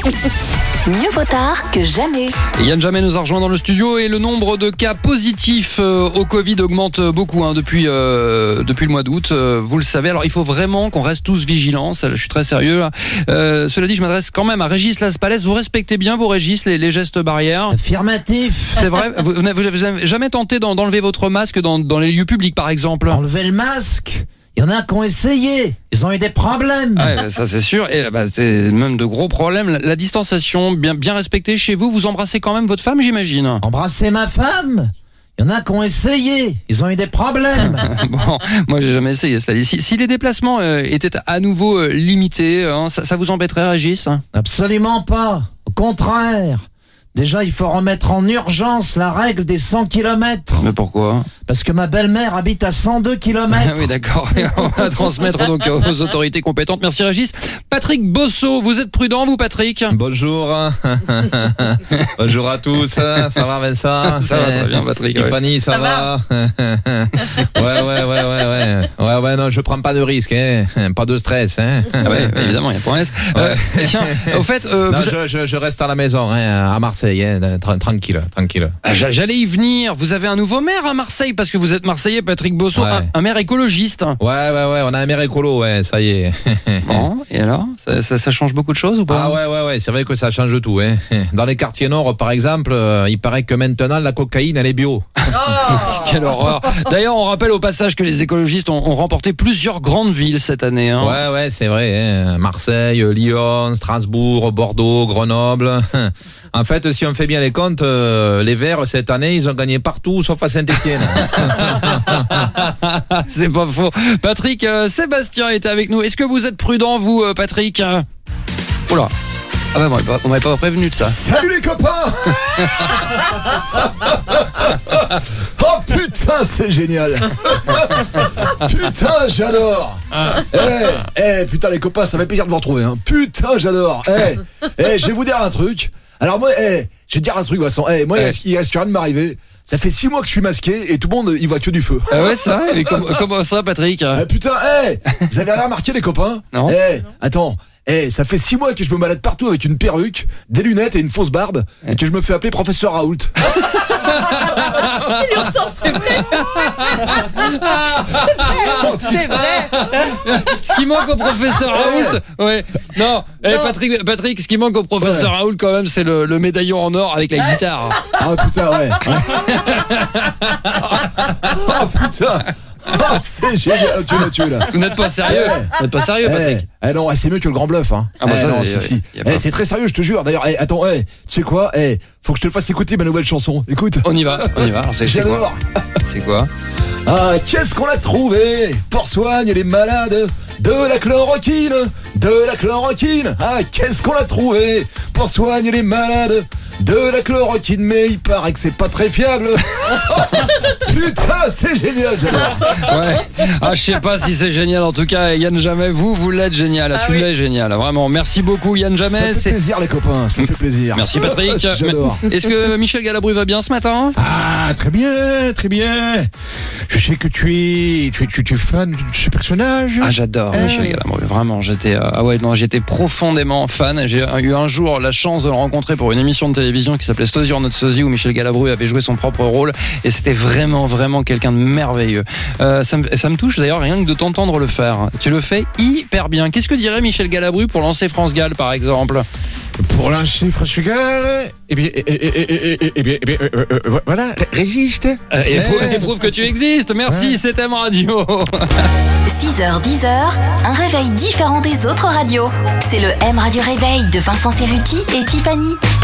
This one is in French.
Mieux vaut tard que jamais. Yann Jamais nous a rejoint dans le studio et le nombre de cas positifs au Covid augmente beaucoup depuis le mois d'août, vous le savez. Alors il faut vraiment qu'on reste tous vigilants, ça, je suis très sérieux là. Cela dit, je m'adresse quand même à Régis Laspalès. Vous respectez bien vos Régis, les gestes barrières? Affirmatif. C'est vrai, vous n'avez jamais tenté d'enlever votre masque dans les lieux publics par exemple? Enlever le masque. Il y en a qui ont essayé. Ils ont eu des problèmes. Ouais, ça c'est sûr. Et c'est même de gros problèmes. La distanciation bien respectée chez vous. Vous embrassez quand même votre femme, j'imagine? Embrasser ma femme. Il y en a qui ont essayé. Ils ont eu des problèmes. Bon, moi j'ai jamais essayé cela dit. Si les déplacements étaient à nouveau limités, ça vous embêterait, Régis? Absolument pas. Au contraire. Déjà, il faut remettre en urgence la règle des 100 km. Mais pourquoi? Parce que ma belle-mère habite à 102 km. Oui, d'accord. On va transmettre donc aux autorités compétentes. Merci, Régis. Patrick Bosso, vous êtes prudent, vous, Patrick? Bonjour. Bonjour à tous. Ça va, Vincent? Ça va très bien, Patrick. Tiffany, ouais. ça va? Ouais, non, je prends pas de risque, hein. Pas de stress, hein. Ah ouais, évidemment, il y a point S. Ouais. Tiens, au fait, non, je reste à la maison, hein, à Marseille, hein, tranquille. J'allais y venir. Vous avez un nouveau maire à Marseille parce que vous êtes Marseillais, Patrick Bosso, ouais. un maire écologiste. Ouais, on a un maire écolo, ouais, ça y est. Bon, et alors, ça change beaucoup de choses ou pas? Ah ouais, c'est vrai que ça change tout, hein. Dans les quartiers nord, par exemple, il paraît que maintenant la cocaïne elle est bio. Oh quelle horreur. D'ailleurs, on rappelle au passage que les écologistes ont remporté plusieurs grandes villes cette année. Hein. Ouais, c'est vrai. Hein. Marseille, Lyon, Strasbourg, Bordeaux, Grenoble. En fait, si on fait bien les comptes, les Verts cette année, ils ont gagné partout sauf à Saint-Étienne. C'est pas faux. Patrick, Sébastien était avec nous. Est-ce que vous êtes prudent, vous, Patrick? Oula. Ah ben, on m'avait pas prévenu de ça. Salut les copains. Oh putain, c'est génial. Putain, j'adore. Putain les copains, ça fait plaisir de vous retrouver. Hein. Putain, j'adore. Je vais vous dire un truc. Alors moi, je vais te dire un truc, Vincent. Moi, il reste rien de m'arriver. Ça fait 6 mois que je suis masqué et tout le monde y voit que du feu. Ah ouais, c'est vrai. Mais comment ça, Patrick? Putain, vous avez rien remarqué les copains? Non. Attends. Ça fait 6 mois que je me balade partout avec une perruque, des lunettes et une fausse barbe et que je me fais appeler professeur Raoult. Il y ressemble, c'est vrai. C'est vrai. Ce qui manque au professeur Raoult, ouais. Non, Patrick, ce qui manque au professeur Raoult quand même, c'est le médaillon en or avec la guitare. Ah putain, ouais. Oh putain. Oh, c'est génial, tu m'as tué là. Vous n'êtes pas sérieux? Vous n'êtes pas sérieux, Patrick? Non, c'est mieux que le grand bluff, hein. Ah bah ça, non, si. C'est très sérieux, je te jure. D'ailleurs, attends, tu sais quoi? Faut que je te fasse écouter ma nouvelle chanson. Écoute. On y va. Alors, c'est quoi? C'est quoi? Ah, qu'est-ce qu'on a trouvé pour soigner les malades? De la chloroquine. Ah, qu'est-ce qu'on a trouvé pour soigner les malades? De la chloroquine, mais il paraît que c'est pas très fiable. Putain, c'est génial, j'adore. Ouais. Ah, je sais pas si c'est génial. En tout cas, Yann Jamais, vous l'êtes génial. Tu l'es génial. Vraiment. Merci beaucoup, Yann Jamais. Ça fait plaisir, les copains. Ça fait plaisir. Merci, Patrick. J'adore. Est-ce que Michel Galabru va bien ce matin? Ah, très bien. Je sais que tu es fan de ce personnage. Ah, j'adore Michel Galabru. Vraiment, j'étais profondément fan. J'ai eu un jour la chance de le rencontrer pour une émission de télévision qui s'appelait Sosie or Not Sosie où Michel Galabru avait joué son propre rôle et c'était vraiment quelqu'un de merveilleux. Ça me touche d'ailleurs rien que de t'entendre le faire. Tu le fais hyper bien. Qu'est-ce que dirait Michel Galabru pour lancer France Gall par exemple? Pour lancer France Gall, voilà, résiste. Éprouve que tu existes. Merci, c'est M Radio. 6h, 10h, un réveil différent des autres radios. C'est le M Radio Réveil de Vincent Cerruti et Tiffany.